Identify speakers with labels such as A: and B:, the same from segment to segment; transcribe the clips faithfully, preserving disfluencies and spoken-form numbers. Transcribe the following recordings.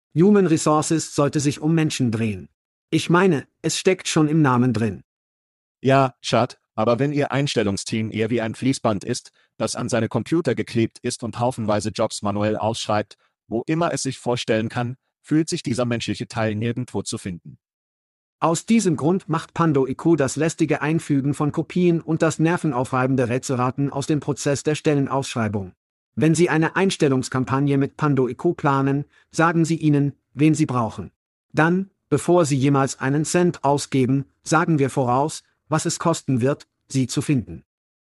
A: Human Resources sollte sich um Menschen drehen. Ich meine, es steckt schon im Namen drin.
B: Ja, Chad, aber wenn Ihr Einstellungsteam eher wie ein Fließband ist, das an seine Computer geklebt ist und haufenweise Jobs manuell ausschreibt, wo immer es sich vorstellen kann, fühlt sich dieser menschliche Teil nirgendwo zu finden.
A: Aus diesem Grund macht Pandoiku das lästige Einfügen von Kopien und das nervenaufreibende Rätselraten aus dem Prozess der Stellenausschreibung. Wenn Sie eine Einstellungskampagne mit Pandoiku planen, sagen Sie ihnen, wen Sie brauchen. Dann, bevor Sie jemals einen Cent ausgeben, sagen wir voraus, was es kosten wird, Sie zu finden.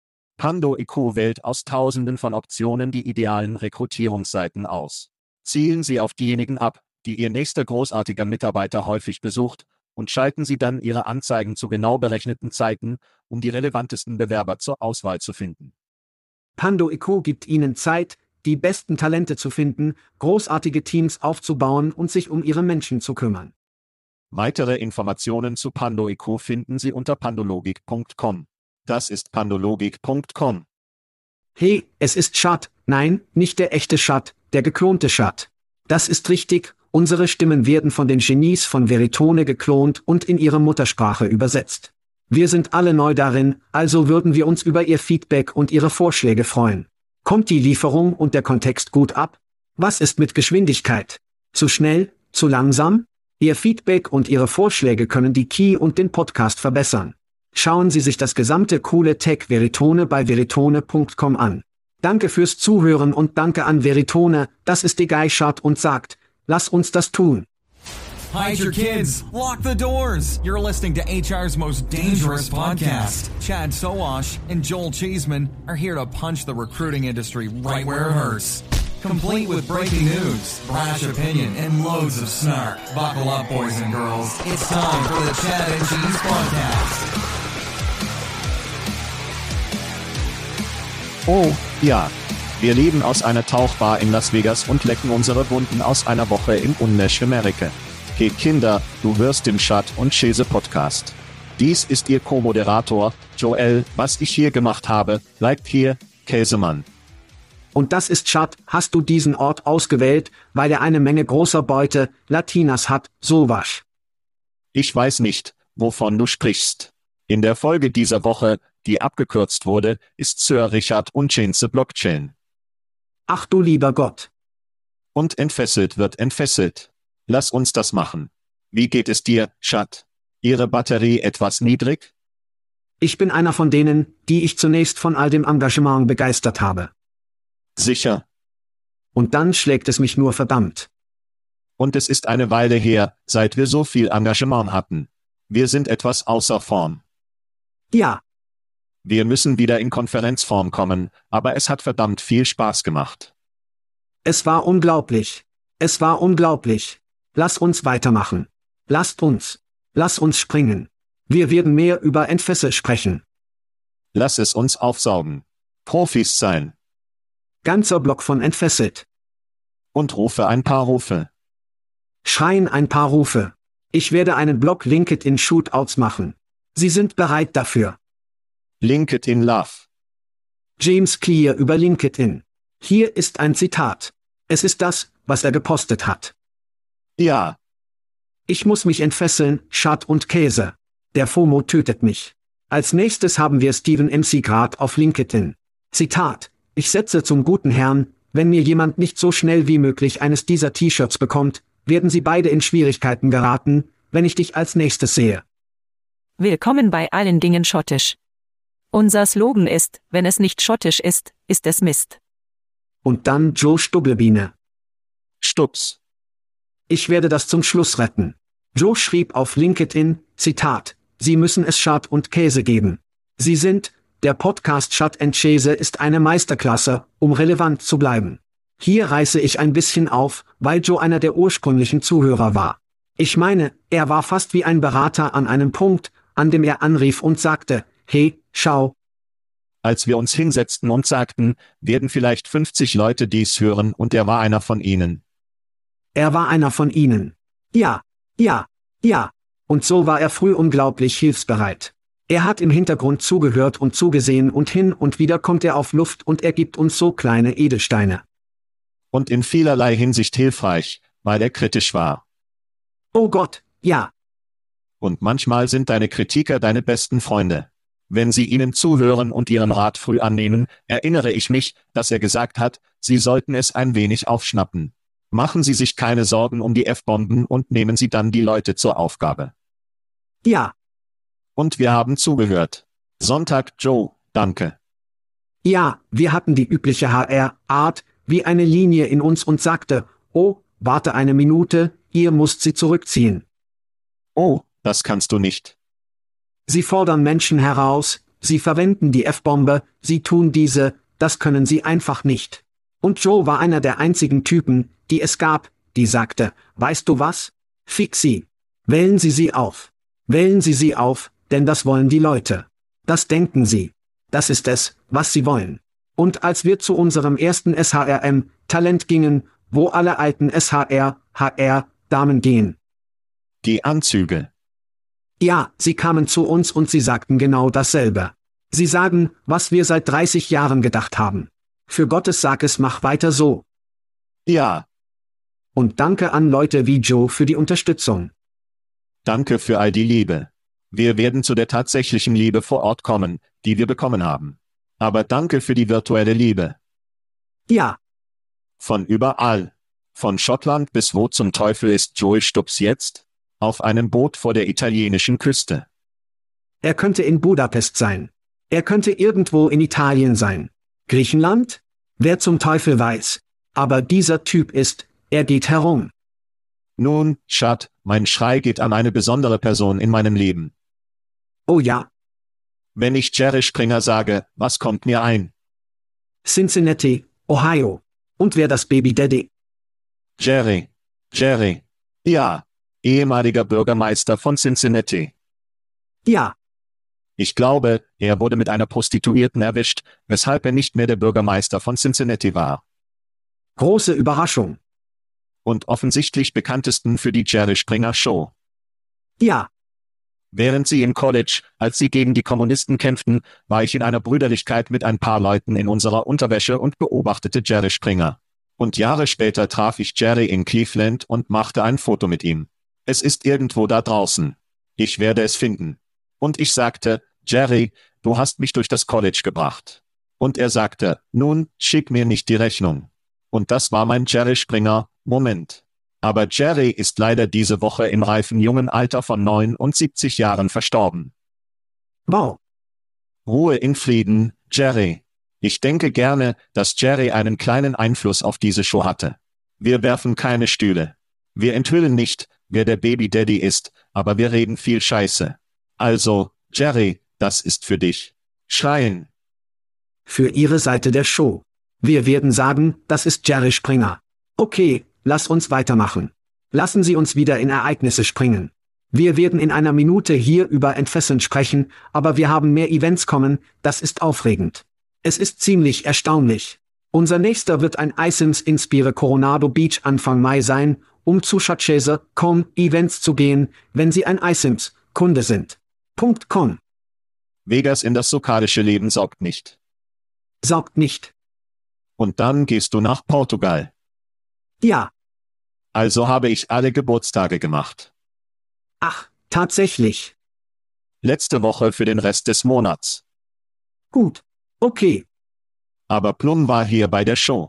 B: Pandoiku wählt aus Tausenden von Optionen die idealen Rekrutierungsseiten aus. Zielen Sie auf diejenigen ab, die Ihr nächster großartiger Mitarbeiter häufig besucht, und schalten Sie dann Ihre Anzeigen zu genau berechneten Zeiten, um die relevantesten Bewerber zur Auswahl zu finden.
A: Pandoiku gibt Ihnen Zeit, die besten Talente zu finden, großartige Teams aufzubauen und sich um Ihre Menschen zu kümmern.
B: Weitere Informationen zu Pandoiku finden Sie unter pandologik punkt com. Das ist pandologik punkt com.
A: Hey, es ist Chad, nein, nicht der echte Chad, der geklonte Chad. Das ist richtig, unsere Stimmen werden von den Genies von Veritone geklont und in ihre Muttersprache übersetzt. Wir sind alle neu darin, also würden wir uns über Ihr Feedback und Ihre Vorschläge freuen. Kommt die Lieferung und der Kontext gut ab? Was ist mit Geschwindigkeit? Zu schnell? Zu langsam? Ihr Feedback und Ihre Vorschläge können die Key und den Podcast verbessern. Schauen Sie sich das gesamte coole Tech Veritone bei veritone punkt com an. Danke fürs Zuhören und danke an Veritone, das ist die Guy Chad und sagt, lass uns das tun.
C: Hide your kids. Lock the doors. You're listening to H R's most dangerous podcast. Chad Sowash and Joel Cheeseman are here to punch the recruiting industry right where it hurts. Complete with breaking news, brash opinion, and loads of snark. Buckle up, boys and girls. It's time for the Chad and Cheese Podcast.
B: Oh, ja. Wir leben aus einer Tauchbar in Las Vegas und lecken unsere Wunden aus einer Woche im Unmesh Amerika. Hey Kinder, du hörst den Chad und Cheese Podcast. Dies ist Ihr Co-Moderator, Joel. Was ich hier gemacht habe, bleibt hier, Käsemann.
A: Und das ist Chad, hast du diesen Ort ausgewählt, weil er eine Menge großer Beute, Latinas hat, Sowash.
B: Ich weiß nicht, wovon du sprichst. In der Folge dieser Woche, die abgekürzt wurde, ist Sir Richard Unchained Blockchain.
A: Ach du lieber Gott.
B: Und entfesselt wird entfesselt. Lass uns das machen. Wie geht es dir, Chad? Ihre Batterie etwas niedrig?
A: Ich bin einer von denen, die ich zunächst von all dem Engagement begeistert habe.
B: Sicher.
A: Und dann schlägt es mich nur verdammt.
B: Und es ist eine Weile her, seit wir so viel Engagement hatten. Wir sind etwas außer Form.
A: Ja.
B: Wir müssen wieder in Konferenzform kommen, aber es hat verdammt viel Spaß gemacht.
A: Es war unglaublich. Es war unglaublich. Lass uns weitermachen. Lasst uns. Lass uns springen. Wir werden mehr über Entfessel sprechen.
B: Lass es uns aufsaugen. Profis sein.
A: Ganzer Block von entfesselt.
B: Und rufe ein paar Rufe.
A: Schreien ein paar Rufe. Ich werde einen Block LinkedIn Shootouts machen. Sie sind bereit dafür.
B: LinkedIn Love.
A: James Clear über LinkedIn. Hier ist ein Zitat. Es ist das, was er gepostet hat.
B: Ja.
A: Ich muss mich entfesseln, Chad und Käse. Der FOMO tötet mich. Als nächstes haben wir Steven M C Grad auf LinkedIn. Zitat. Ich setze zum guten Herrn, wenn mir jemand nicht so schnell wie möglich eines dieser T-Shirts bekommt, werden sie beide in Schwierigkeiten geraten, wenn ich dich als nächstes sehe.
D: Willkommen bei allen Dingen schottisch. Unser Slogan ist, wenn es nicht schottisch ist, ist es Mist.
A: Und dann Joe Stublebiene.
B: Stups.
A: Ich werde das zum Schluss retten. Joe schrieb auf LinkedIn, Zitat, Sie müssen es Chad und Käse geben. Sie sind, der Podcast Chad and Cheese ist eine Meisterklasse, um relevant zu bleiben. Hier reiße ich ein bisschen auf, weil Joe einer der ursprünglichen Zuhörer war. Ich meine, er war fast wie ein Berater an einem Punkt, an dem er anrief und sagte, hey, schau.
B: Als wir uns hinsetzten und sagten, werden vielleicht fünfzig Leute dies hören und er war einer von ihnen.
A: Er war einer von ihnen. Ja, ja, ja. Und so war er früh unglaublich hilfsbereit. Er hat im Hintergrund zugehört und zugesehen und hin und wieder kommt er auf Luft und er gibt uns so kleine Edelsteine.
B: Und in vielerlei Hinsicht hilfreich, weil er kritisch war.
A: Oh Gott, ja.
B: Und manchmal sind deine Kritiker deine besten Freunde. Wenn sie ihnen zuhören und ihren Rat früh annehmen, erinnere ich mich, dass er gesagt hat, sie sollten es ein wenig aufschnappen. Machen Sie sich keine Sorgen um die F-Bomben und nehmen Sie dann die Leute zur Aufgabe.
A: Ja.
B: Und wir haben zugehört. Sonntag, Joe, danke.
A: Ja, wir hatten die übliche H R-Art, wie eine Linie in uns und sagte, oh, warte eine Minute, ihr müsst sie zurückziehen.
B: Oh, das kannst du nicht.
A: Sie fordern Menschen heraus, sie verwenden die F-Bombe, sie tun diese, das können sie einfach nicht. Und Joe war einer der einzigen Typen, die es gab, die sagte, weißt du was? Fix sie. Wählen Sie sie auf. Wählen Sie sie auf, denn das wollen die Leute. Das denken sie. Das ist es, was sie wollen. Und als wir zu unserem ersten S H R M-Talent gingen, wo alle alten S H R, H R-Damen gehen.
B: Die Anzüge.
A: Ja, sie kamen zu uns und sie sagten genau dasselbe. Sie sagen, was wir seit dreißig Jahren gedacht haben. Für Gottes Sakes mach weiter so.
B: Ja.
A: Und danke an Leute wie Joe für die Unterstützung.
B: Danke für all die Liebe. Wir werden zu der tatsächlichen Liebe vor Ort kommen, die wir bekommen haben. Aber danke für die virtuelle Liebe.
A: Ja.
B: Von überall. Von Schottland bis wo zum Teufel ist Joel Stubbs jetzt? Auf einem Boot vor der italienischen Küste.
A: Er könnte in Budapest sein. Er könnte irgendwo in Italien sein. Griechenland? Wer zum Teufel weiß. Aber dieser Typ ist, er geht herum.
B: Nun, Schat, mein Schrei geht an eine besondere Person in meinem Leben.
A: Oh ja.
B: Wenn ich Jerry Springer sage, was kommt mir ein?
A: Cincinnati, Ohio. Und wer das Baby Daddy?
B: Jerry. Jerry. Ja. Ehemaliger Bürgermeister von Cincinnati.
A: Ja.
B: Ich glaube, er wurde mit einer Prostituierten erwischt, weshalb er nicht mehr der Bürgermeister von Cincinnati war.
A: Große Überraschung.
B: Und offensichtlich bekanntesten für die Jerry Springer Show.
A: Ja.
B: Während sie im College, als sie gegen die Kommunisten kämpften, war ich in einer Brüderlichkeit mit ein paar Leuten in unserer Unterwäsche und beobachtete Jerry Springer. Und Jahre später traf ich Jerry in Cleveland und machte ein Foto mit ihm. Es ist irgendwo da draußen. Ich werde es finden. Und ich sagte, Jerry, du hast mich durch das College gebracht. Und er sagte, nun, schick mir nicht die Rechnung. Und das war mein Jerry Springer Moment. Aber Jerry ist leider diese Woche im reifen jungen Alter von neunundsiebzig Jahren verstorben.
A: Wow.
B: Ruhe in Frieden, Jerry. Ich denke gerne, dass Jerry einen kleinen Einfluss auf diese Show hatte. Wir werfen keine Stühle. Wir enthüllen nicht, wer der Baby Daddy ist, aber wir reden viel Scheiße. Also, Jerry, das ist für dich. Schreien.
A: Für Ihre Seite der Show. Wir werden sagen, das ist Jerry Springer. Okay, lass uns weitermachen. Lassen Sie uns wieder in Ereignisse springen. Wir werden in einer Minute hier über Entfesseln sprechen, aber wir haben mehr Events kommen, das ist aufregend. Es ist ziemlich erstaunlich. Unser nächster wird ein iSims Inspire Coronado Beach Anfang Mai sein, um zu Chachese Punkt com Events zu gehen, wenn Sie ein iSims Kunde sind. Punkt .com.
B: Vegas in das sokadische Leben saugt nicht.
A: Saugt nicht.
B: Und dann gehst du nach Portugal.
A: Ja.
B: Also habe ich alle Geburtstage gemacht.
A: Ach, tatsächlich.
B: Letzte Woche für den Rest des Monats.
A: Gut. Okay.
B: Aber Plum war hier bei der Show.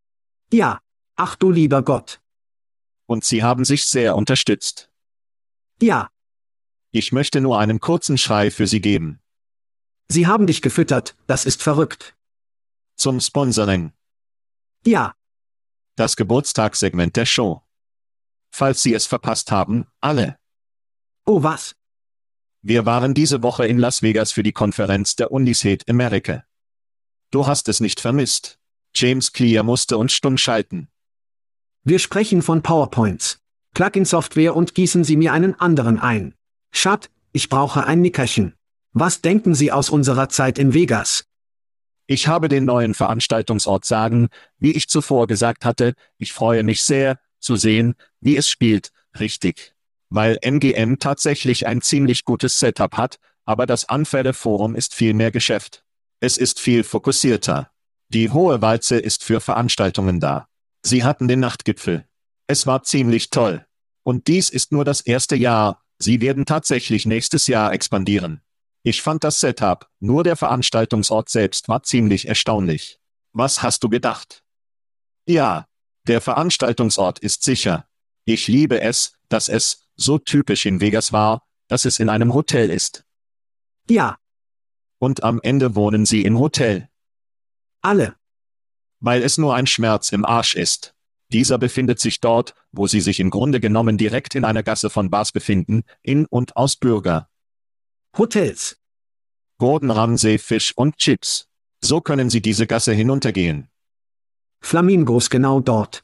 A: Ja. Ach du lieber Gott.
B: Und sie haben sich sehr unterstützt.
A: Ja.
B: Ich möchte nur einen kurzen Schrei für sie geben.
A: Sie haben dich gefüttert, das ist verrückt.
B: Zum Sponsoring.
A: Ja.
B: Das Geburtstagssegment der Show. Falls Sie es verpasst haben, alle.
A: Oh was?
B: Wir waren diese Woche in Las Vegas für die Konferenz der Universität America. Du hast es nicht vermisst. James Clear musste uns stumm schalten.
A: Wir sprechen von PowerPoints. Plugin-Software und gießen Sie mir einen anderen ein. Schat, ich brauche ein Nickerchen. Was denken Sie aus unserer Zeit in Vegas?
B: Ich habe den neuen Veranstaltungsort sagen, wie ich zuvor gesagt hatte, ich freue mich sehr, zu sehen, wie es spielt, richtig. Weil M G M tatsächlich ein ziemlich gutes Setup hat, aber das Unfair Forum ist viel mehr Geschäft. Es ist viel fokussierter. Die Hohe Walze ist für Veranstaltungen da. Sie hatten den Nachtgipfel. Es war ziemlich toll. Und dies ist nur das erste Jahr, sie werden tatsächlich nächstes Jahr expandieren. Ich fand das Setup, nur der Veranstaltungsort selbst war ziemlich erstaunlich. Was hast du gedacht? Ja, der Veranstaltungsort ist sicher. Ich liebe es, dass es, so typisch in Vegas war, dass es in einem Hotel ist.
A: Ja,
B: Und am Ende wohnen sie im Hotel.
A: alle.
B: Weil es nur ein Schmerz im Arsch ist. Dieser befindet sich dort, wo sie sich im Grunde genommen direkt in einer Gasse von Bars befinden, in und aus Burger,
A: Hotels.
B: Gordon Ramsay Fish und Chips. So können sie diese Gasse hinuntergehen.
A: Flamingos genau dort.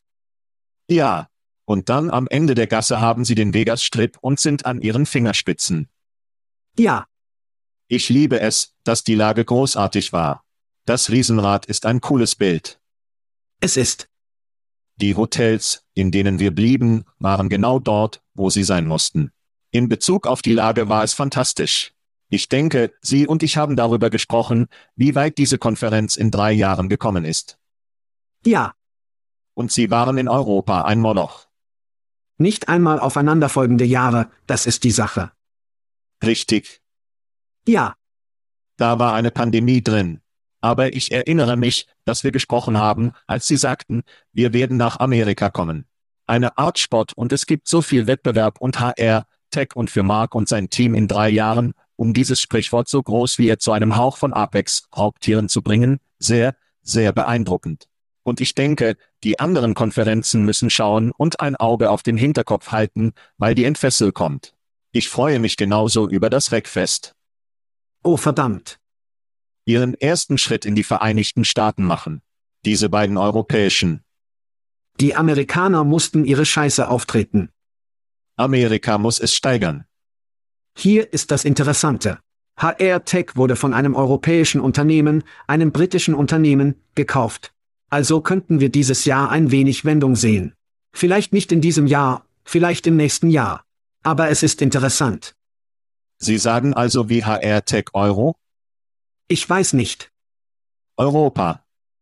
B: Ja. Und dann am Ende der Gasse haben sie den Vegas Strip und sind an ihren Fingerspitzen.
A: Ja,
B: Ich liebe es, dass die Lage großartig war. Das Riesenrad ist ein cooles Bild.
A: es ist.
B: Die Hotels, in denen wir blieben, waren genau dort, wo sie sein mussten. In Bezug auf die Lage war es fantastisch. Ich denke, Sie und ich haben darüber gesprochen, wie weit diese Konferenz in drei Jahren gekommen ist.
A: Ja,
B: Und Sie waren in Europa ein Moloch.
A: nicht einmal aufeinanderfolgende Jahre, das ist die Sache.
B: Richtig.
A: Ja,
B: Da war eine Pandemie drin. Aber ich erinnere mich, dass wir gesprochen haben, als Sie sagten, wir werden nach Amerika kommen. Eine Art Sport und es gibt so viel Wettbewerb und H R, Tech und für Mark und sein Team in drei Jahren, um dieses Sprichwort so groß wie er zu einem Hauch von Apex, Raubtieren zu bringen, sehr, sehr beeindruckend. Und ich denke, die anderen Konferenzen müssen schauen und ein Auge auf den Hinterkopf halten, weil die Entfessel kommt. Ich freue mich genauso über das Wreckfest.
A: oh verdammt.
B: Ihren ersten Schritt in die Vereinigten Staaten machen. Diese beiden europäischen.
A: Die Amerikaner mussten ihre Scheiße auftreten.
B: Amerika muss es steigern.
A: Hier ist das Interessante. H R Tech wurde von einem europäischen Unternehmen, einem britischen Unternehmen, gekauft. Also könnten wir dieses Jahr ein wenig Wendung sehen. Vielleicht nicht in diesem Jahr, vielleicht im nächsten Jahr. Aber es ist interessant.
B: Sie sagen also wie H R Tech Euro?
A: Ich weiß nicht.
B: Europa.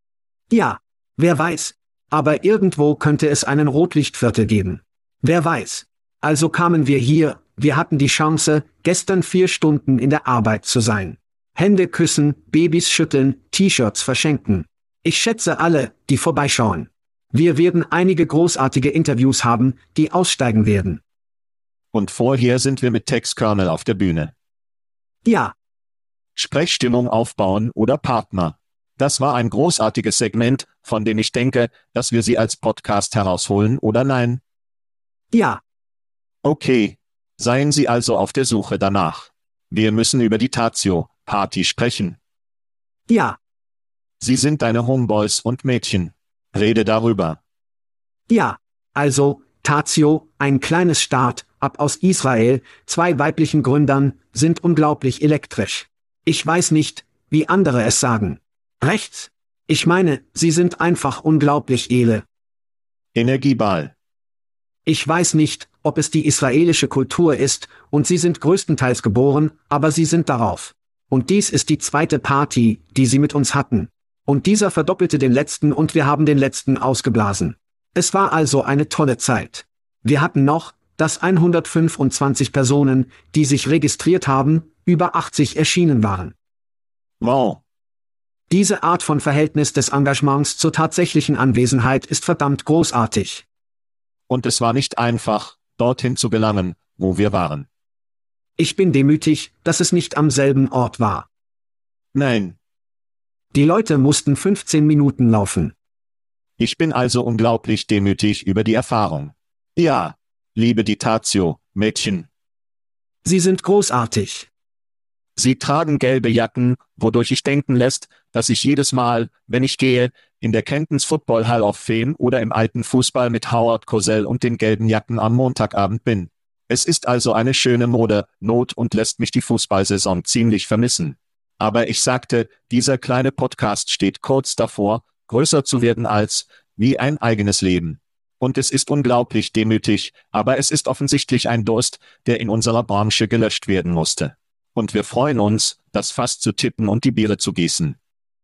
A: Ja, wer weiß. Aber irgendwo könnte es einen Rotlichtviertel geben. Wer weiß. Also kamen wir hier, wir hatten die Chance, gestern vier Stunden in der Arbeit zu sein. Hände küssen, Babys schütteln, T-Shirts verschenken. Ich schätze alle, die vorbeischauen. Wir werden einige großartige Interviews haben, die aussteigen werden.
B: Und vorher sind wir mit Tex Kernel auf der Bühne.
A: Ja,
B: Sprechstimmung aufbauen oder Partner. Das war ein großartiges Segment, von dem ich denke, dass wir sie als Podcast herausholen oder nein?
A: ja,
B: Okay. Seien Sie also auf der Suche danach. Wir müssen über die Tazio-Party sprechen.
A: ja,
B: Sie sind deine Homeboys und Mädchen. Rede darüber.
A: ja. Also, Tazio, ein kleines Start-up aus Israel, zwei weiblichen Gründern, sind unglaublich elektrisch. Ich weiß nicht, wie andere es sagen. Rechts? Ich meine, sie sind einfach unglaublich edel.
B: Energieball.
A: Ich weiß nicht, ob es die israelische Kultur ist, und sie sind größtenteils geboren, aber sie sind darauf. Und dies ist die zweite Party, die sie mit uns hatten. Und dieser verdoppelte den letzten und wir haben den letzten ausgeblasen. Es war also eine tolle Zeit. Wir hatten noch, dass hundertfünfundzwanzig Personen, die sich registriert haben, über achtzig erschienen waren.
B: Wow.
A: Diese Art von Verhältnis des Engagements zur tatsächlichen Anwesenheit ist verdammt großartig.
B: Und es war nicht einfach, dorthin zu gelangen, wo wir waren.
A: Ich bin demütig, dass es nicht am selben Ort war.
B: Nein.
A: Die Leute mussten fünfzehn Minuten laufen.
B: Ich bin also unglaublich demütig über die Erfahrung. Ja, liebe die Tazio, Mädchen.
A: Sie sind großartig.
B: Sie tragen gelbe Jacken, wodurch ich denken lässt, dass ich jedes Mal, wenn ich gehe, in der Cantons Football Hall of Fame oder im alten Fußball mit Howard Cosell und den gelben Jacken am Montagabend bin. Es ist also eine schöne Mode, Not und lässt mich die Fußballsaison ziemlich vermissen. Aber ich sagte, dieser kleine Podcast steht kurz davor, größer zu werden als, wie ein eigenes Leben. Und es ist unglaublich demütig, aber es ist offensichtlich ein Durst, der in unserer Branche gelöscht werden musste. Und wir freuen uns, das Fass zu tippen und die Biere zu gießen.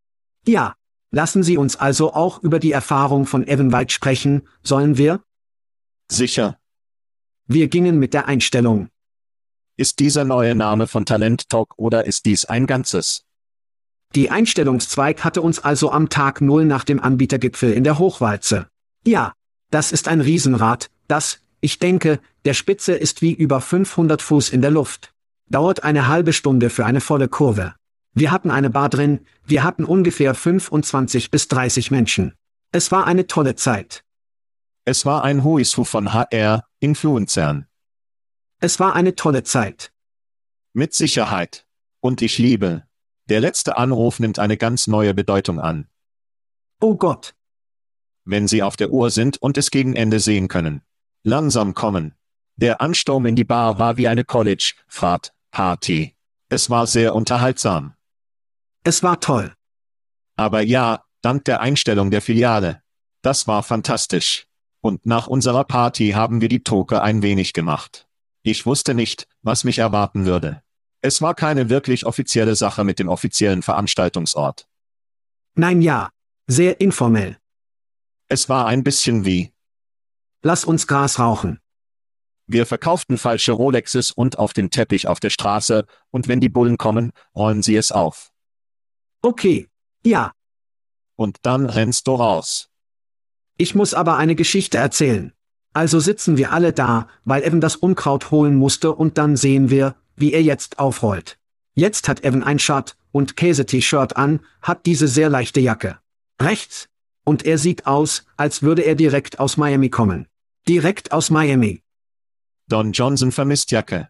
A: Ja, lassen Sie uns also auch über die Erfahrung von Evan White sprechen, sollen wir?
B: Sicher.
A: Wir gingen mit der Einstellung.
B: Ist dieser neue Name von Talent Talk oder ist dies ein Ganzes?
A: Die Einstellungszweig hatte uns also am Tag Null nach dem Anbietergipfel in der Hochwalze. Ja, das ist ein Riesenrad, das, ich denke, der Spitze ist wie über fünfhundert Fuß in der Luft. Dauert eine halbe Stunde für eine volle Kurve. Wir hatten eine Bar drin, wir hatten ungefähr fünfundzwanzig bis dreißig Menschen. Es war eine tolle Zeit.
B: Es war ein Who is Who von H R-Influencern.
A: Es war eine tolle Zeit.
B: Mit Sicherheit. Und ich liebe. Der letzte Anruf nimmt eine ganz neue Bedeutung an.
A: Oh Gott.
B: Wenn Sie auf der Uhr sind und es gegen Ende sehen können. Langsam kommen. Der Ansturm in die Bar war wie eine College-Fahrt-Party. Es war sehr unterhaltsam.
A: Es war toll.
B: Aber ja, dank der Einstellung der Filiale. Das war fantastisch. Und nach unserer Party haben wir die Toke ein wenig gemacht. Ich wusste nicht, was mich erwarten würde. Es war keine wirklich offizielle Sache mit dem offiziellen Veranstaltungsort.
A: Nein, ja. Sehr informell.
B: Es war ein bisschen wie:
A: Lass uns Gras rauchen.
B: Wir verkauften falsche Rolexes und auf den Teppich auf der Straße, und wenn die Bullen kommen, rollen sie es auf.
A: Okay. Ja.
B: Und dann rennst du raus.
A: Ich muss aber eine Geschichte erzählen. Also sitzen wir alle da, weil Evan das Unkraut holen musste und dann sehen wir, wie er jetzt aufrollt. Jetzt hat Evan ein Shirt- und Käse-T-Shirt an, hat diese sehr leichte Jacke. Rechts. Und er sieht aus, als würde er direkt aus Miami kommen. Direkt aus Miami.
B: Don Johnson vermisst Jacke.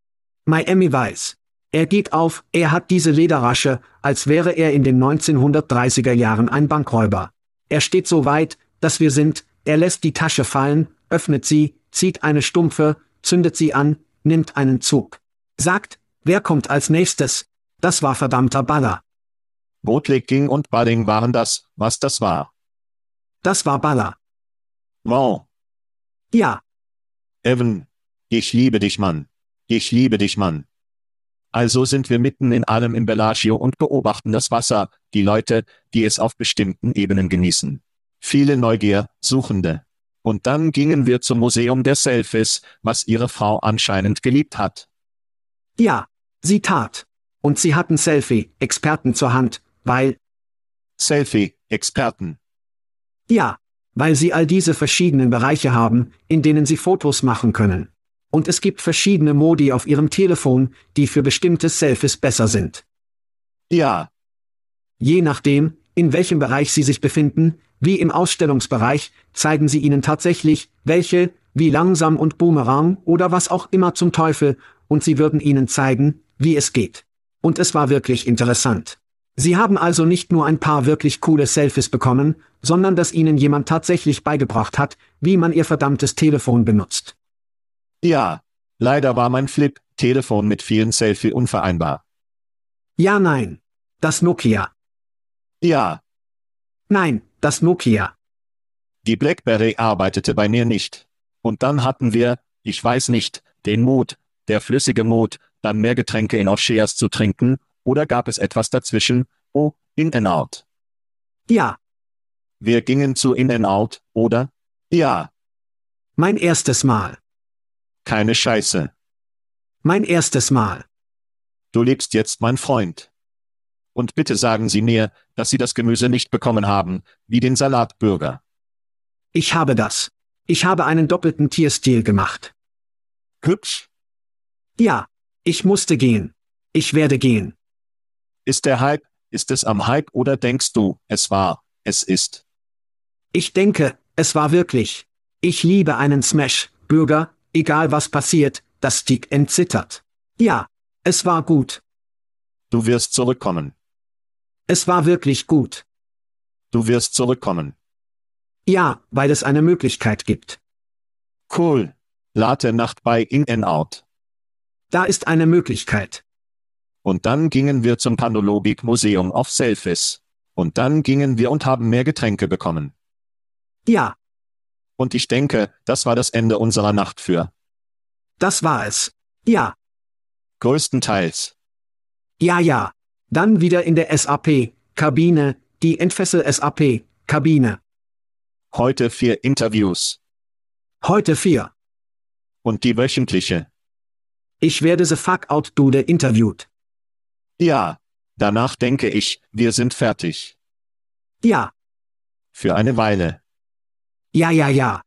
A: Miami weiß. Er geht auf, er hat diese Lederrasche, als wäre er in den neunzehnhundertdreißiger Jahren ein Bankräuber. Er steht so weit, dass wir sind, er lässt die Tasche fallen, öffnet sie, zieht eine Stumpfe, zündet sie an, nimmt einen Zug. Sagt, wer kommt als nächstes? Das war verdammter Baller.
B: Bootlegging und Budding waren das, was das war.
A: Das war Baller.
B: Wow.
A: Ja.
B: Evan. Ich liebe dich, Mann. Ich liebe dich, Mann. Also sind wir mitten in allem im Bellagio und beobachten das Wasser, die Leute, die es auf bestimmten Ebenen genießen. Viele Neugier, Suchende. Und dann gingen wir zum Museum der Selfies, was ihre Frau anscheinend geliebt hat.
A: Ja, sie tat. Und sie hatten Selfie-Experten zur Hand, weil...
B: Selfie-Experten.
A: Ja, weil sie all diese verschiedenen Bereiche haben, in denen sie Fotos machen können. Und es gibt verschiedene Modi auf ihrem Telefon, die für bestimmte Selfies besser sind.
B: Ja.
A: Je nachdem, in welchem Bereich sie sich befinden, wie im Ausstellungsbereich, zeigen sie ihnen tatsächlich, welche, wie langsam und Boomerang oder was auch immer zum Teufel, und sie würden ihnen zeigen, wie es geht. Und es war wirklich interessant. Sie haben also nicht nur ein paar wirklich coole Selfies bekommen, sondern dass ihnen jemand tatsächlich beigebracht hat, wie man ihr verdammtes Telefon benutzt.
B: Ja, leider war mein Flip-Telefon mit vielen Selfie unvereinbar.
A: Ja, nein. Das Nokia.
B: Ja.
A: Nein, das Nokia.
B: Die BlackBerry arbeitete bei mir nicht. Und dann hatten wir, ich weiß nicht, den Mut, der flüssige Mut, dann mehr Getränke in O'Shea's zu trinken, oder gab es etwas dazwischen? Oh, In-N-Out.
A: Ja.
B: Wir gingen zu In-N-Out, oder? Ja.
A: Mein erstes Mal.
B: Keine Scheiße.
A: Mein erstes Mal.
B: Du lebst jetzt, mein Freund. Und bitte sagen Sie mir, dass Sie das Gemüse nicht bekommen haben, wie den Salatburger.
A: Ich habe das. Ich habe einen doppelten Tierstil gemacht.
B: Hübsch?
A: Ja. Ich musste gehen. Ich werde gehen.
B: Ist der Hype, ist es am Hype oder denkst du, es war, es ist?
A: Ich denke, es war wirklich. Ich liebe einen Smash-Burger, egal was passiert, das Stick entzittert. Ja, es war gut.
B: Du wirst zurückkommen.
A: Es war wirklich gut.
B: Du wirst zurückkommen.
A: Ja, weil es eine Möglichkeit gibt.
B: Cool. Latte Nacht bei In-N-Out.
A: Da ist eine Möglichkeit.
B: Und dann gingen wir zum Panologic Museum of Selfies. Und dann gingen wir und haben mehr Getränke bekommen.
A: Ja.
B: Und ich denke, das war das Ende unserer Nacht für.
A: Das war es. Ja.
B: Größtenteils.
A: Ja, ja. Dann wieder in der S A P-Kabine, die Entfessel-S A P-Kabine.
B: Heute vier Interviews.
A: Heute vier.
B: Und die wöchentliche?
A: Ich werde The Fuck Out Dude interviewt.
B: Ja. Danach denke ich, wir sind fertig.
A: Ja.
B: Für eine Weile.
A: Ja, ja, ja.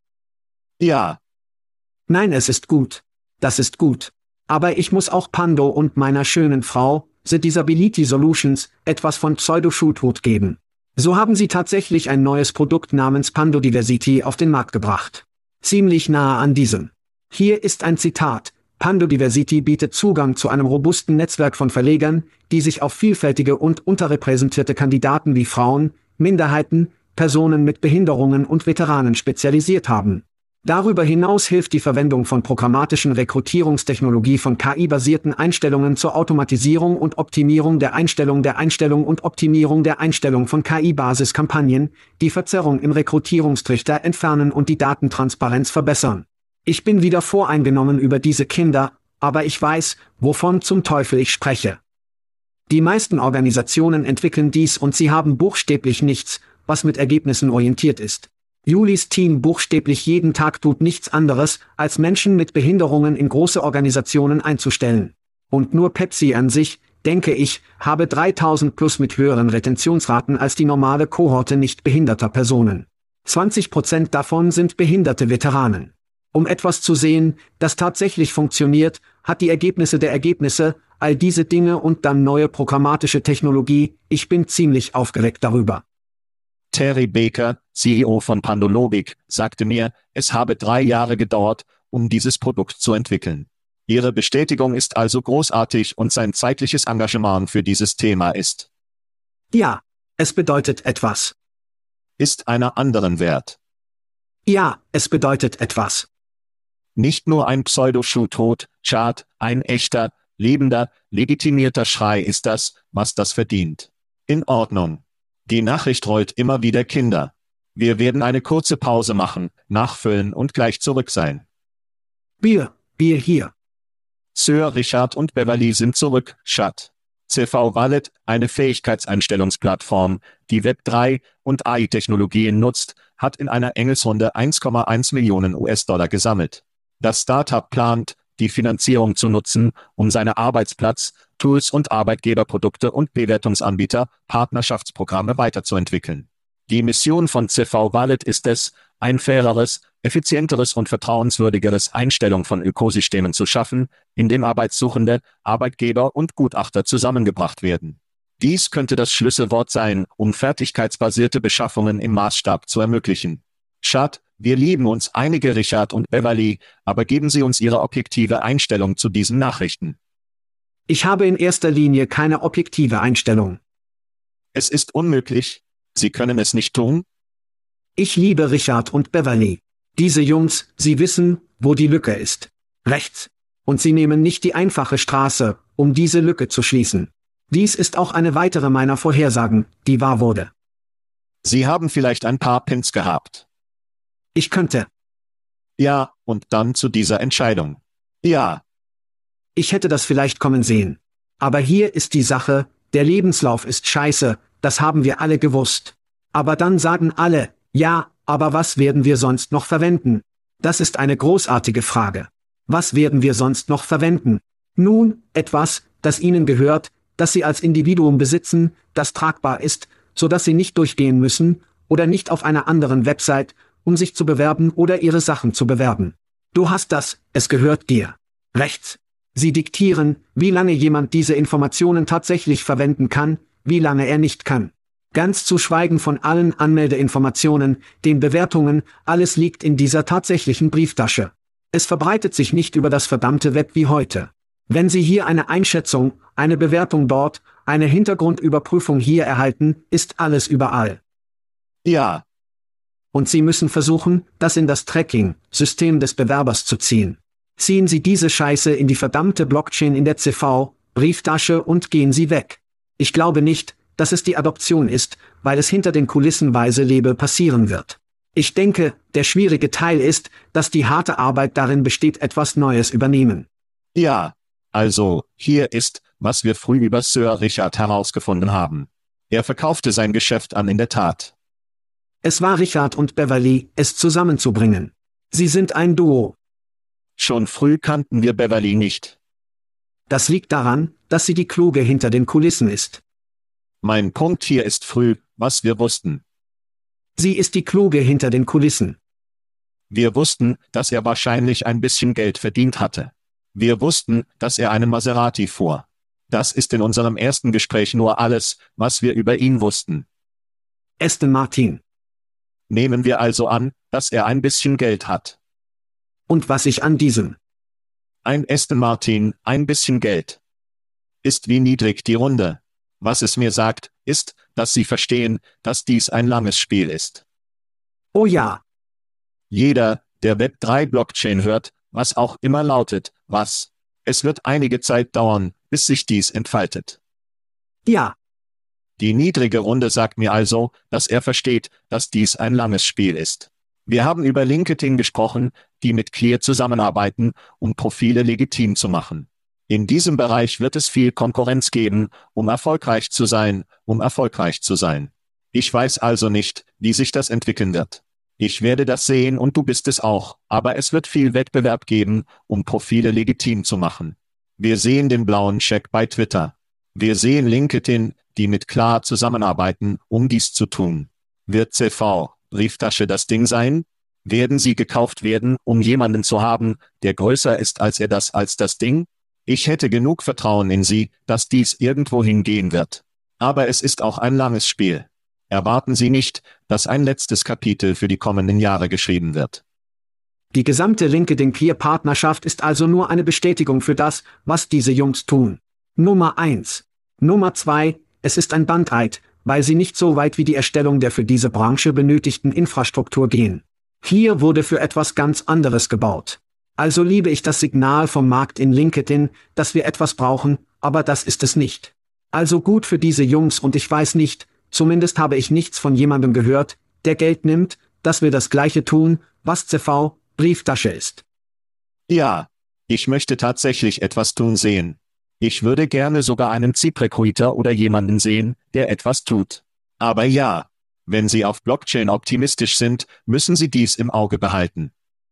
B: Ja.
A: Nein, es ist gut. Das ist gut. Aber ich muss auch Pando und meiner schönen Frau, The Disability Solutions, etwas von Pseudo-Shoot geben. So haben sie tatsächlich ein neues Produkt namens Pando Diversity auf den Markt gebracht. Ziemlich nahe an diesem. Hier ist ein Zitat. Pando Diversity bietet Zugang zu einem robusten Netzwerk von Verlegern, die sich auf vielfältige und unterrepräsentierte Kandidaten wie Frauen, Minderheiten, Personen mit Behinderungen und Veteranen spezialisiert haben. Darüber hinaus hilft die Verwendung von programmatischen Rekrutierungstechnologie von K I-basierten Einstellungen zur Automatisierung und Optimierung der Einstellung der Einstellung und Optimierung der Einstellung von K I-Basiskampagnen, die Verzerrung im Rekrutierungstrichter entfernen und die Datentransparenz verbessern. Ich bin wieder voreingenommen über diese Kinder, aber ich weiß, wovon zum Teufel ich spreche. Die meisten Organisationen entwickeln dies und sie haben buchstäblich nichts, was mit Ergebnissen orientiert ist. Julis Team buchstäblich jeden Tag tut nichts anderes, als Menschen mit Behinderungen in große Organisationen einzustellen. Und nur Pepsi an sich, denke ich, habe dreitausend plus mit höheren Retentionsraten als die normale Kohorte nicht behinderter Personen. zwanzig Prozent davon sind behinderte Veteranen. Um etwas zu sehen, das tatsächlich funktioniert, hat die Ergebnisse der Ergebnisse, all diese Dinge und dann neue programmatische Technologie, ich bin ziemlich aufgeregt darüber.
B: Terry Baker, C E O von Pandologic, sagte mir, es habe drei Jahre gedauert, um dieses Produkt zu entwickeln. Ihre Bestätigung ist also großartig und sein zeitliches Engagement für dieses Thema ist.
A: Ja, es bedeutet etwas.
B: Ist einer anderen wert.
A: Ja, es bedeutet etwas.
B: Nicht nur ein Pseudo-Shoot-Chart, ein echter, lebender, legitimierter Schrei ist das, was das verdient. In Ordnung. Die Nachricht rollt immer wieder Kinder. Wir werden eine kurze Pause machen, nachfüllen und gleich zurück sein.
A: Bier, Bier hier.
B: Sir Richard und Beverly sind zurück, Chat. C V Wallet, eine Fähigkeitseinstellungsplattform, die Web drei und A I-Technologien nutzt, hat in einer Engelsrunde eins Komma eins Millionen U S-Dollar gesammelt. Das Startup plant, die Finanzierung zu nutzen, um seine Arbeitsplatz, Tools und Arbeitgeberprodukte und Bewertungsanbieter, Partnerschaftsprogramme weiterzuentwickeln. Die Mission von C V Wallet ist es, ein faireres, effizienteres und vertrauenswürdigeres Einstellung von Ökosystemen zu schaffen, in dem Arbeitssuchende, Arbeitgeber und Gutachter zusammengebracht werden. Dies könnte das Schlüsselwort sein, um fertigkeitsbasierte Beschaffungen im Maßstab zu ermöglichen. Schad, wir lieben uns einige Richard und Beverly, aber geben Sie uns Ihre objektive Einstellung zu diesen Nachrichten.
A: Ich habe in erster Linie keine objektive Einstellung.
B: Es ist unmöglich. Sie können es nicht tun?
A: Ich liebe Richard und Beverly. Diese Jungs, sie wissen, wo die Lücke ist. Rechts. Und sie nehmen nicht die einfache Straße, um diese Lücke zu schließen. Dies ist auch eine weitere meiner Vorhersagen, die wahr wurde.
B: Sie haben vielleicht ein paar Pins gehabt.
A: Ich könnte.
B: Ja, und dann zu dieser Entscheidung. Ja.
A: Ich hätte das vielleicht kommen sehen. Aber hier ist die Sache, der Lebenslauf ist scheiße, das haben wir alle gewusst. Aber dann sagen alle, ja, aber was werden wir sonst noch verwenden? Das ist eine großartige Frage. Was werden wir sonst noch verwenden? Nun, etwas, das ihnen gehört, das sie als Individuum besitzen, das tragbar ist, so dass sie nicht durchgehen müssen, oder nicht auf einer anderen Website, um sich zu bewerben oder ihre Sachen zu bewerben. Du hast das, es gehört dir. Rechts. Sie diktieren, wie lange jemand diese Informationen tatsächlich verwenden kann, wie lange er nicht kann. Ganz zu schweigen von allen Anmeldeinformationen, den Bewertungen, alles liegt in dieser tatsächlichen Brieftasche. Es verbreitet sich nicht über das verdammte Web wie heute. Wenn Sie hier eine Einschätzung, eine Bewertung dort, eine Hintergrundüberprüfung hier erhalten, ist alles überall.
B: Ja.
A: Und Sie müssen versuchen, das in das Tracking-System des Bewerbers zu ziehen. Ziehen Sie diese Scheiße in die verdammte Blockchain in der C V-Brieftasche und gehen Sie weg. Ich glaube nicht, dass es die Adoption ist, weil es hinter den Kulissen weise Lebe passieren wird. Ich denke, der schwierige Teil ist, dass die harte Arbeit darin besteht, etwas Neues übernehmen.
B: Ja, also, hier ist, was wir früh über Sir Richard herausgefunden haben. Er verkaufte sein Geschäft an in der Tat.
A: Es war Richard und Beverly, es zusammenzubringen. Sie sind ein Duo.
B: Schon früh kannten wir Beverly nicht.
A: Das liegt daran, dass sie die Kluge hinter den Kulissen ist.
B: Mein Punkt hier ist früh, was wir wussten.
A: Sie ist die Kluge hinter den Kulissen.
B: Wir wussten, dass er wahrscheinlich ein bisschen Geld verdient hatte. Wir wussten, dass er einen Maserati fuhr. Das ist in unserem ersten Gespräch nur alles, was wir über ihn wussten.
A: Aston Martin.
B: Nehmen wir also an, dass er ein bisschen Geld hat.
A: Und was ich an diesem?
B: Ein Aston Martin, ein bisschen Geld. Ist wie niedrig die Runde. Was es mir sagt, ist, dass Sie verstehen, dass dies ein langes Spiel ist.
A: Oh ja.
B: Jeder, der Web drei Blockchain hört, was auch immer lautet, was. Es wird einige Zeit dauern, bis sich dies entfaltet.
A: Ja.
B: Die niedrige Runde sagt mir also, dass er versteht, dass dies ein langes Spiel ist. Wir haben über LinkedIn gesprochen, die mit Clear zusammenarbeiten, um Profile legitim zu machen. In diesem Bereich wird es viel Konkurrenz geben, um erfolgreich zu sein, um erfolgreich zu sein. Ich weiß also nicht, wie sich das entwickeln wird. Ich werde das sehen und du bist es auch, aber es wird viel Wettbewerb geben, um Profile legitim zu machen. Wir sehen den blauen Check bei Twitter. Wir sehen LinkedIn, die mit Klar zusammenarbeiten, um dies zu tun. Wird C V, Brieftasche das Ding sein? Werden sie gekauft werden, um jemanden zu haben, der größer ist als er das als das Ding? Ich hätte genug Vertrauen in sie, dass dies irgendwo hingehen wird. Aber es ist auch ein langes Spiel. Erwarten Sie nicht, dass ein letztes Kapitel für die kommenden Jahre geschrieben wird.
A: Die gesamte LinkedIn-Clear-Partnerschaft ist also nur eine Bestätigung für das, was diese Jungs tun. Nummer eins. Nummer zwei, es ist ein Bandheit, weil sie nicht so weit wie die Erstellung der für diese Branche benötigten Infrastruktur gehen. Hier wurde für etwas ganz anderes gebaut. Also liebe ich das Signal vom Markt in LinkedIn, dass wir etwas brauchen, aber das ist es nicht. Also gut für diese Jungs und ich weiß nicht, zumindest habe ich nichts von jemandem gehört, der Geld nimmt, dass wir das Gleiche tun, was C V, Brieftasche ist.
B: Ja, ich möchte tatsächlich etwas tun sehen. Ich würde gerne sogar einen ZipRecruiter oder jemanden sehen, der etwas tut. Aber ja, wenn Sie auf Blockchain optimistisch sind, müssen Sie dies im Auge behalten.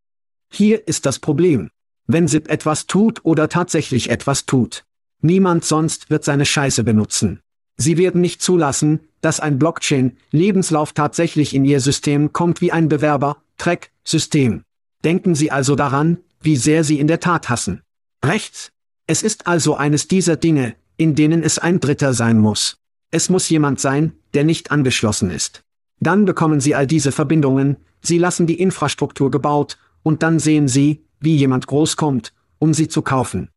A: Hier ist das Problem. Wenn Zip etwas tut oder tatsächlich etwas tut. Niemand sonst wird seine Scheiße benutzen. Sie werden nicht zulassen, dass ein Blockchain-Lebenslauf tatsächlich in Ihr System kommt wie ein Bewerber-Track-System. Denken Sie also daran, wie sehr Sie in der Tat hassen. Rechts. Es ist also eines dieser Dinge, in denen es ein Dritter sein muss. Es muss jemand sein, der nicht angeschlossen ist. Dann bekommen Sie all diese Verbindungen, Sie lassen die Infrastruktur gebaut, und dann sehen Sie, wie jemand groß kommt, um sie zu kaufen.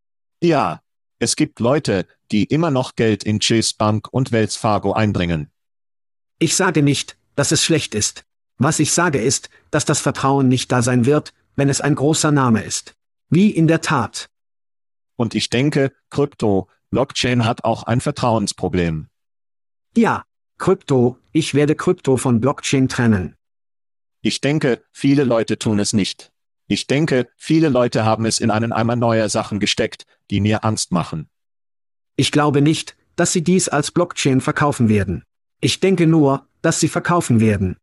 B: Ja, es gibt Leute, die immer noch Geld in Chase Bank und Wells Fargo einbringen.
A: Ich sage nicht, dass es schlecht ist. Was ich sage ist, dass das Vertrauen nicht da sein wird, wenn es ein großer Name ist. Wie in der Tat.
B: Und ich denke, Krypto, Blockchain hat auch ein Vertrauensproblem.
A: Ja, Krypto, ich werde Krypto von Blockchain trennen.
B: Ich denke, viele Leute tun es nicht. Ich denke, viele Leute haben es in einen Eimer neuer Sachen gesteckt, die mir Angst machen.
A: Ich glaube nicht, dass sie dies als Blockchain verkaufen werden. Ich denke nur, dass sie verkaufen werden.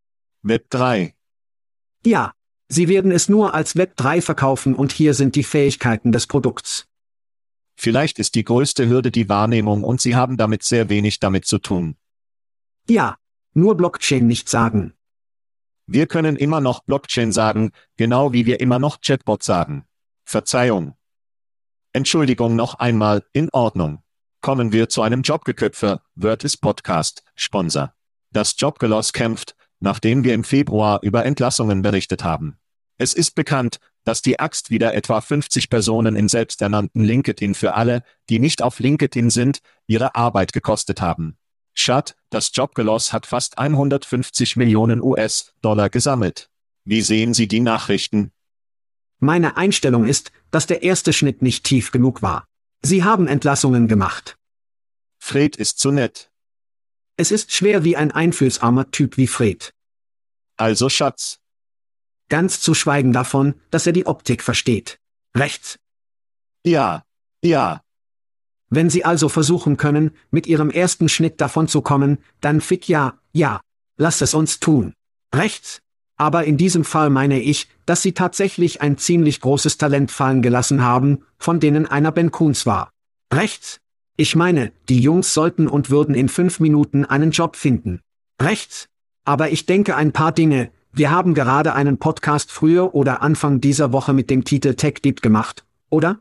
B: Web drei.
A: Ja, sie werden es nur als Web drei verkaufen und hier sind die Fähigkeiten des Produkts.
B: Vielleicht ist die größte Hürde die Wahrnehmung und sie haben damit sehr wenig damit zu tun.
A: Ja, nur Blockchain nicht sagen.
B: Wir können immer noch Blockchain sagen, genau wie wir immer noch Chatbot sagen. Verzeihung. Entschuldigung noch einmal, in Ordnung. Kommen wir zu einem Jobgeköpfe, Wordis Podcast, Sponsor. Das Jobgeloss kämpft, nachdem wir im Februar über Entlassungen berichtet haben. Es ist bekannt, dass die Axt wieder etwa fünfzig Personen im selbsternannten LinkedIn für alle, die nicht auf LinkedIn sind, ihre Arbeit gekostet haben. Schad, das Jobgeloss hat fast hundertfünfzig Millionen U S-Dollar gesammelt. Wie sehen Sie die Nachrichten?
A: Meine Einstellung ist, dass der erste Schnitt nicht tief genug war. Sie haben Entlassungen gemacht.
B: Fred ist zu nett.
A: Es ist schwer wie ein einfühlsarmer Typ wie Fred.
B: Also Schatz.
A: Ganz zu schweigen davon, dass er die Optik versteht. Rechts.
B: Ja, ja.
A: Wenn Sie also versuchen können, mit Ihrem ersten Schnitt davon zu kommen, dann fick ja, ja. Lass es uns tun. Rechts. Aber in diesem Fall meine ich, dass sie tatsächlich ein ziemlich großes Talent fallen gelassen haben, von denen einer Ben Coons war. Rechts? Ich meine, die Jungs sollten und würden in fünf Minuten einen Job finden. Rechts? Aber ich denke ein paar Dinge. Wir haben gerade einen Podcast früher oder Anfang dieser Woche mit dem Titel Tech Deep gemacht, oder?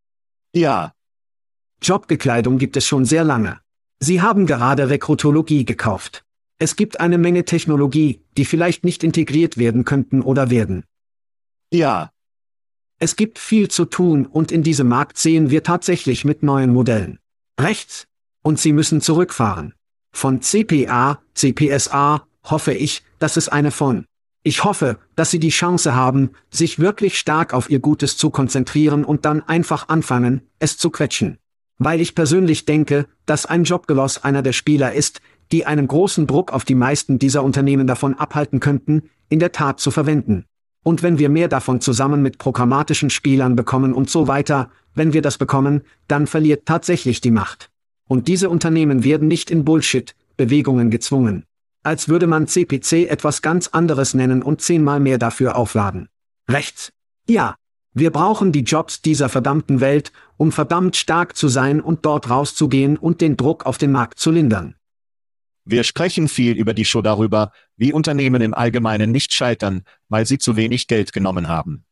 B: Ja.
A: Jobbekleidung gibt es schon sehr lange. Sie haben gerade Rekrutologie gekauft. Es gibt eine Menge Technologie, die vielleicht nicht integriert werden könnten oder werden.
B: Ja.
A: Es gibt viel zu tun und in diesem Markt sehen wir tatsächlich mit neuen Modellen. Rechts? Und Sie müssen zurückfahren. Von C P A, C P S A, hoffe ich, dass es eine von. Ich hoffe, dass Sie die Chance haben, sich wirklich stark auf Ihr Gutes zu konzentrieren und dann einfach anfangen, es zu quetschen. Weil ich persönlich denke, dass ein Jobgeloss einer der Spieler ist, die einen großen Druck auf die meisten dieser Unternehmen davon abhalten könnten, in der Tat zu verwenden. Und wenn wir mehr davon zusammen mit programmatischen Spielern bekommen und so weiter, wenn wir das bekommen, dann verliert tatsächlich die Macht. Und diese Unternehmen werden nicht in Bullshit-Bewegungen gezwungen. Als würde man C P C etwas ganz anderes nennen und zehnmal mehr dafür aufladen. Rechts? Ja. Wir brauchen die Jobs dieser verdammten Welt, um verdammt stark zu sein und dort rauszugehen und den Druck auf den Markt zu lindern.
B: Wir sprechen viel über die Show darüber, wie Unternehmen im Allgemeinen nicht scheitern, weil sie zu wenig Geld genommen haben.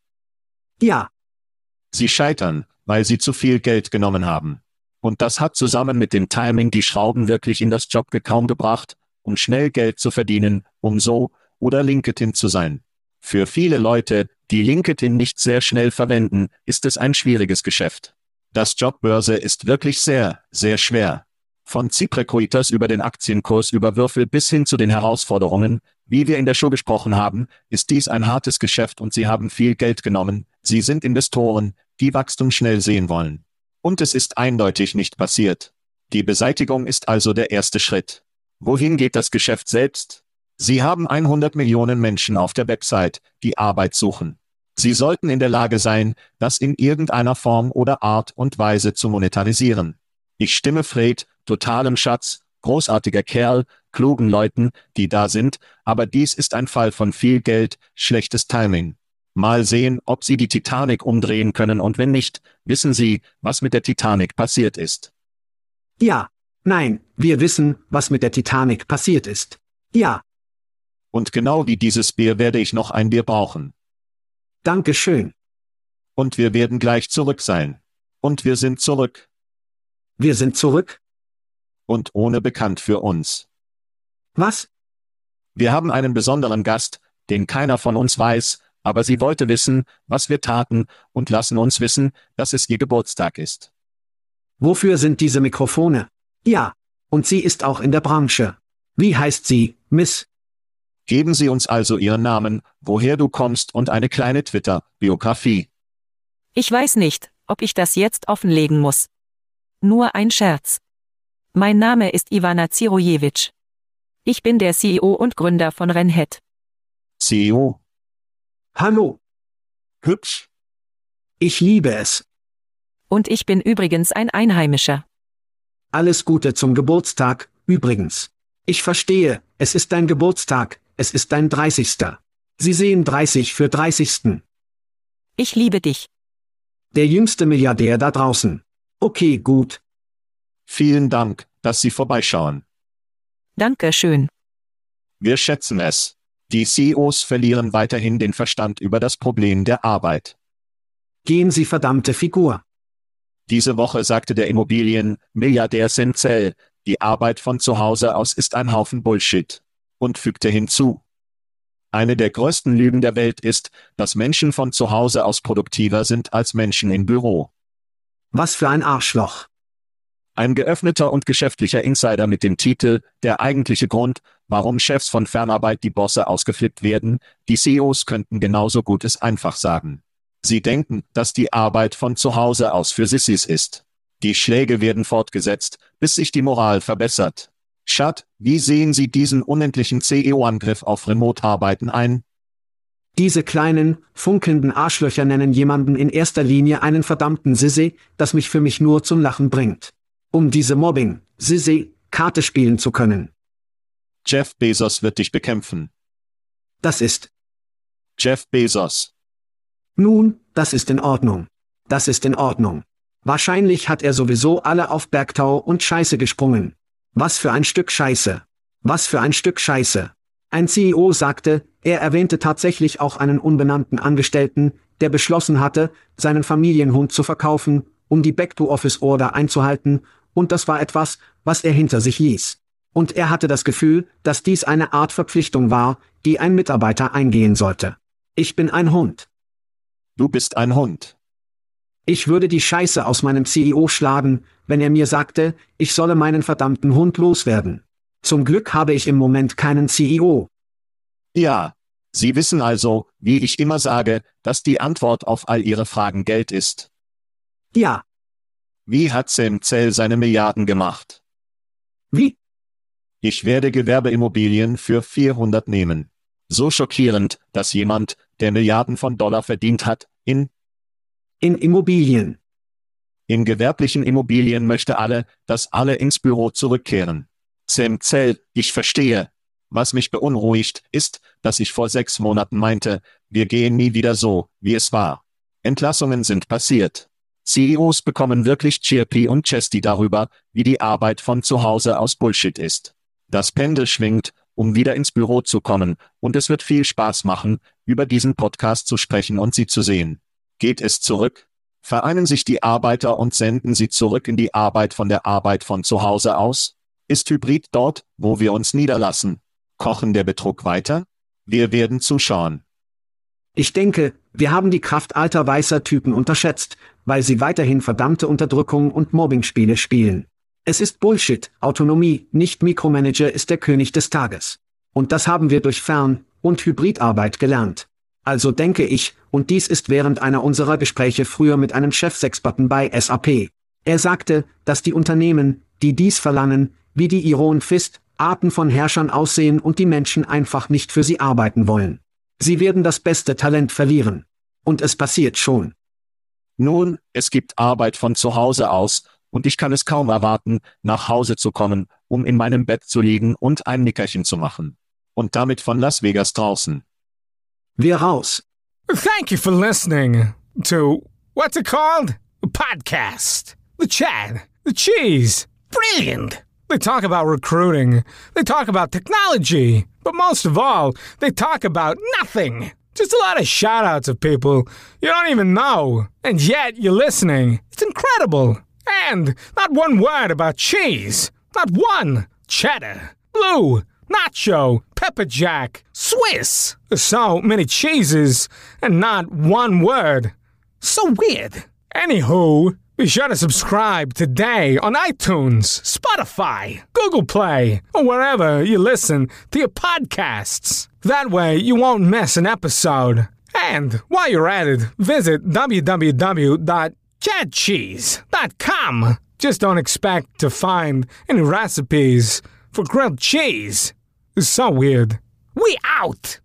A: Ja.
B: Sie scheitern, weil sie zu viel Geld genommen haben. Und das hat zusammen mit dem Timing die Schrauben wirklich in das Jobgekaum gebracht, um schnell Geld zu verdienen, um so oder LinkedIn zu sein. Für viele Leute, die LinkedIn nicht sehr schnell verwenden, ist es ein schwieriges Geschäft. Das Jobbörse ist wirklich sehr, sehr schwer. Von ZipRecruiters über den Aktienkurs über Würfel bis hin zu den Herausforderungen, wie wir in der Show besprochen haben, ist dies ein hartes Geschäft und sie haben viel Geld genommen. Sie sind Investoren, die Wachstum schnell sehen wollen. Und es ist eindeutig nicht passiert. Die Beseitigung ist also der erste Schritt. Wohin geht das Geschäft selbst? Sie haben hundert Millionen Menschen auf der Website, die Arbeit suchen. Sie sollten in der Lage sein, das in irgendeiner Form oder Art und Weise zu monetarisieren. Ich stimme Fred, totalem Schatz, großartiger Kerl, klugen Leuten, die da sind, aber dies ist ein Fall von viel Geld, schlechtes Timing. Mal sehen, ob Sie die Titanic umdrehen können und wenn nicht, wissen Sie, was mit der Titanic passiert ist.
A: Ja. Nein, wir wissen, was mit der Titanic passiert ist. Ja.
B: Und genau wie dieses Bier werde ich noch ein Bier brauchen.
A: Dankeschön.
B: Und wir werden gleich zurück sein. Und wir sind zurück.
A: Wir sind zurück?
B: Und ohne bekannt für uns.
A: Was?
B: Wir haben einen besonderen Gast, den keiner von uns weiß, aber sie wollte wissen, was wir taten, und lassen uns wissen, dass es ihr Geburtstag ist.
A: Wofür sind diese Mikrofone? Ja. Und sie ist auch in der Branche. Wie heißt sie, Miss?
B: Geben Sie uns also Ihren Namen, woher du kommst und eine kleine Twitter-Biografie.
D: Ich weiß nicht, ob ich das jetzt offenlegen muss. Nur ein Scherz. Mein Name ist Ivana Zirojewitsch. Ich bin der C E O und Gründer von Renhet.
B: C E O?
A: Hallo.
B: Hübsch.
A: Ich liebe es.
D: Und ich bin übrigens ein Einheimischer.
A: Alles Gute zum Geburtstag, übrigens. Ich verstehe, es ist dein Geburtstag, es ist dein dreißigster. Sie sehen dreißig für dreißigsten.
D: Ich liebe dich.
A: Der jüngste Milliardär da draußen. Okay, gut.
B: Vielen Dank, dass Sie vorbeischauen.
D: Danke schön.
B: Wir schätzen es. Die C E Os verlieren weiterhin den Verstand über das Problem der Arbeit.
A: Gehen Sie verdammte Figur.
B: Diese Woche sagte der Immobilien-Milliardär Senzel, die Arbeit von zu Hause aus ist ein Haufen Bullshit. Und fügte hinzu: Eine der größten Lügen der Welt ist, dass Menschen von zu Hause aus produktiver sind als Menschen im Büro.
A: Was für ein Arschloch.
B: Ein geöffneter und geschäftlicher Insider mit dem Titel Der eigentliche Grund, warum Chefs von Fernarbeit die Bosse ausgeflippt werden, die C E Os könnten genauso gut es einfach sagen. Sie denken, dass die Arbeit von zu Hause aus für Sissis ist. Die Schläge werden fortgesetzt, bis sich die Moral verbessert. Chad, wie sehen Sie diesen unendlichen C E O-Angriff auf Remote-Arbeiten ein?
A: Diese kleinen, funkelnden Arschlöcher nennen jemanden in erster Linie einen verdammten Sissi, das mich für mich nur zum Lachen bringt. Um diese Mobbing-Sissi-Karte spielen zu können.
B: Jeff Bezos wird dich bekämpfen.
A: Das ist.
B: Jeff Bezos.
A: Nun, das ist in Ordnung. Das ist in Ordnung. Wahrscheinlich hat er sowieso alle auf Bergtau und Scheiße gesprungen. Was für ein Stück Scheiße. Was für ein Stück Scheiße. Ein C E O sagte, er erwähnte tatsächlich auch einen unbenannten Angestellten, der beschlossen hatte, seinen Familienhund zu verkaufen, um die Back-to-Office-Order einzuhalten, und das war etwas, was er hinter sich ließ. Und er hatte das Gefühl, dass dies eine Art Verpflichtung war, die ein Mitarbeiter eingehen sollte. Ich bin ein Hund.
B: Du bist ein Hund.
A: Ich würde die Scheiße aus meinem C E O schlagen, wenn er mir sagte, ich solle meinen verdammten Hund loswerden. Zum Glück habe ich im Moment keinen C E O.
B: Ja. Sie wissen also, wie ich immer sage, dass die Antwort auf all Ihre Fragen Geld ist.
A: Ja.
B: Wie hat Sam Zell seine Milliarden gemacht?
A: Wie?
B: Ich werde Gewerbeimmobilien für vierhundert nehmen. So schockierend, dass jemand, der Milliarden von Dollar verdient hat, in
A: In Immobilien.
B: In gewerblichen Immobilien möchte alle, dass alle ins Büro zurückkehren. Sam Zell, ich verstehe. Was mich beunruhigt, ist, dass ich vor sechs Monaten meinte, wir gehen nie wieder so, wie es war. Entlassungen sind passiert. C E Os bekommen wirklich Chirpy und Chesty darüber, wie die Arbeit von zu Hause aus Bullshit ist. Das Pendel schwingt, um wieder ins Büro zu kommen, und es wird viel Spaß machen, über diesen Podcast zu sprechen und sie zu sehen. Geht es zurück? Vereinen sich die Arbeiter und senden sie zurück in die Arbeit von der Arbeit von zu Hause aus? Ist Hybrid dort, wo wir uns niederlassen? Kochen der Betrug weiter? Wir werden zuschauen.
A: Ich denke, wir haben die Kraft alter weißer Typen unterschätzt, weil sie weiterhin verdammte Unterdrückung und Mobbingspiele spielen. Es ist Bullshit, Autonomie, nicht Mikromanager ist der König des Tages. Und das haben wir durch Fern- und Hybridarbeit gelernt. Also denke ich, und dies ist während einer unserer Gespräche früher mit einem Chefsexperten bei S A P. Er sagte, dass die Unternehmen, die dies verlangen, wie die Iron Fist, Arten von Herrschern aussehen und die Menschen einfach nicht für sie arbeiten wollen. Sie werden das beste Talent verlieren. Und es passiert schon.
B: Nun, es gibt Arbeit von zu Hause aus, und ich kann es kaum erwarten, nach Hause zu kommen, um in meinem Bett zu liegen und ein Nickerchen zu machen. Und damit von Las Vegas draußen.
A: Wir raus.
E: Thank you for listening to, what's it called? A podcast. The Chad. The Cheese. Brilliant. They talk about recruiting. They talk about technology. But most of all, they talk about nothing. Just a lot of shout-outs of people you don't even know. And yet you're listening. It's incredible. And not one word about cheese. Not one. Cheddar. Blue. Nacho. Pepper Jack. Swiss. There's so many cheeses and not one word. So weird. Anywho, be sure to subscribe today on iTunes, Spotify, Google Play, or wherever you listen to your podcasts. That way you won't miss an episode. And while you're at it, visit w w w dot chad cheese dot com. Just don't expect to find any recipes for grilled cheese. It's so weird. We out!